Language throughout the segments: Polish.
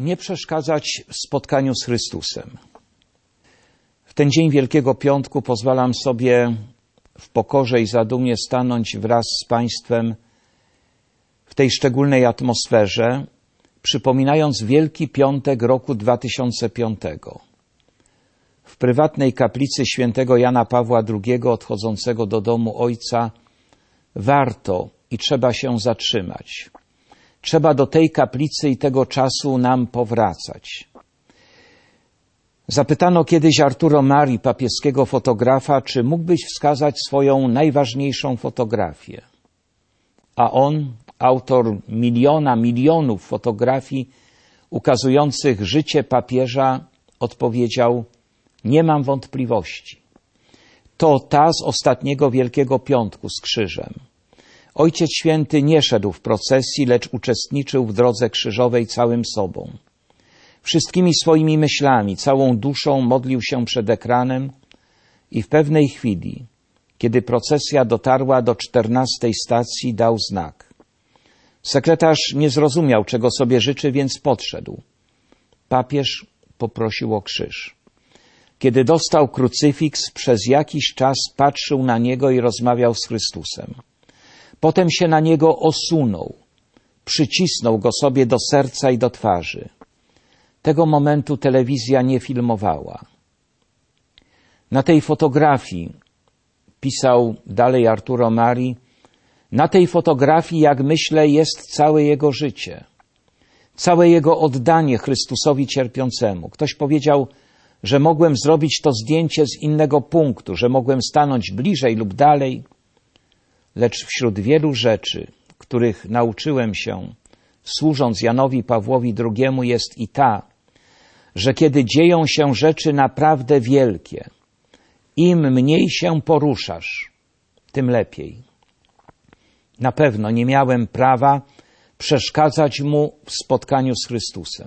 nie przeszkadzać w spotkaniu z Chrystusem. W ten dzień Wielkiego Piątku pozwalam sobie w pokorze i zadumie stanąć wraz z Państwem w tej szczególnej atmosferze, przypominając Wielki Piątek roku 2005. W prywatnej kaplicy świętego Jana Pawła II odchodzącego do domu Ojca warto i trzeba się zatrzymać. Trzeba do tej kaplicy i tego czasu nam powracać. Zapytano kiedyś Arturo Mari, papieskiego fotografa, czy mógłbyś wskazać swoją najważniejszą fotografię. A on, autor milionów fotografii ukazujących życie papieża, odpowiedział: nie mam wątpliwości. To ta z ostatniego Wielkiego Piątku z krzyżem. Ojciec Święty nie szedł w procesji, lecz uczestniczył w drodze krzyżowej całym sobą. Wszystkimi swoimi myślami, całą duszą modlił się przed ekranem i w pewnej chwili, kiedy procesja dotarła do 14 stacji, dał znak. Sekretarz nie zrozumiał, czego sobie życzy, więc podszedł. Papież poprosił o krzyż. Kiedy dostał krucyfiks, przez jakiś czas patrzył na niego i rozmawiał z Chrystusem. Potem się na niego osunął, przycisnął go sobie do serca i do twarzy. Tego momentu telewizja nie filmowała. Na tej fotografii, pisał dalej Arturo Mari, na tej fotografii, jak myślę, jest całe jego życie, całe jego oddanie Chrystusowi cierpiącemu. Ktoś powiedział, że mogłem zrobić to zdjęcie z innego punktu, że mogłem stanąć bliżej lub dalej, lecz wśród wielu rzeczy, których nauczyłem się, służąc Janowi Pawłowi II, jest i ta, że kiedy dzieją się rzeczy naprawdę wielkie, im mniej się poruszasz, tym lepiej. Na pewno nie miałem prawa przeszkadzać mu w spotkaniu z Chrystusem.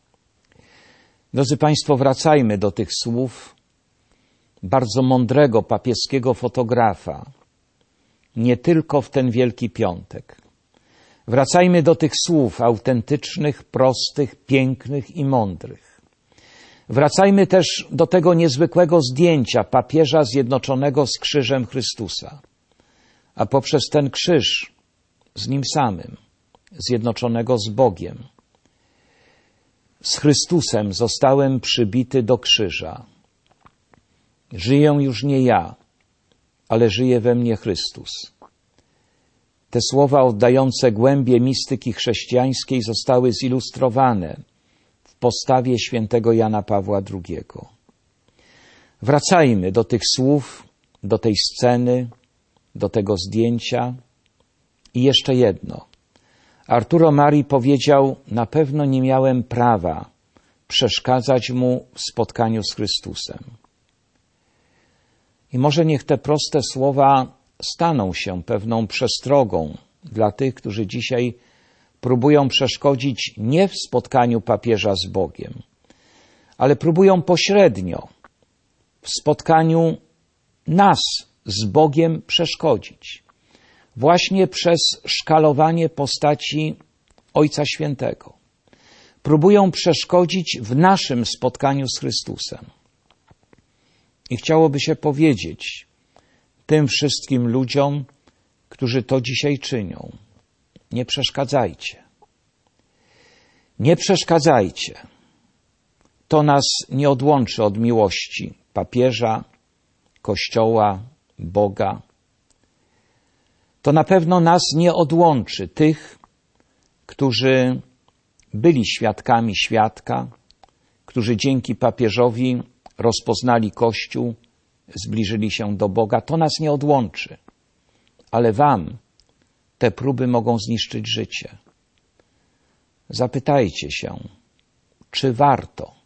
Drodzy Państwo, wracajmy do tych słów bardzo mądrego papieskiego fotografa, nie tylko w ten Wielki Piątek. Wracajmy do tych słów autentycznych, prostych, pięknych i mądrych. Wracajmy też do tego niezwykłego zdjęcia papieża zjednoczonego z krzyżem Chrystusa, a poprzez ten krzyż z nim samym, zjednoczonego z Bogiem. Z Chrystusem zostałem przybity do krzyża. Żyję już nie ja, ale żyje we mnie Chrystus. Te słowa oddające głębie mistyki chrześcijańskiej zostały zilustrowane w postawie świętego Jana Pawła II. Wracajmy do tych słów, do tej sceny, do tego zdjęcia. I jeszcze jedno. Arturo Mari powiedział, na pewno nie miałem prawa przeszkadzać mu w spotkaniu z Chrystusem. I może niech te proste słowa staną się pewną przestrogą dla tych, którzy dzisiaj próbują przeszkodzić nie w spotkaniu papieża z Bogiem, ale próbują pośrednio w spotkaniu nas z Bogiem przeszkodzić. Właśnie przez szkalowanie postaci Ojca Świętego. Próbują przeszkodzić w naszym spotkaniu z Chrystusem. I chciałoby się powiedzieć tym wszystkim ludziom, którzy to dzisiaj czynią: nie przeszkadzajcie. Nie przeszkadzajcie. To nas nie odłączy od miłości papieża, Kościoła, Boga. To na pewno nas nie odłączy tych, którzy byli świadkami świadka, którzy dzięki papieżowi rozpoznali Kościół, zbliżyli się do Boga. To nas nie odłączy. Ale wam te próby mogą zniszczyć życie. Zapytajcie się, czy warto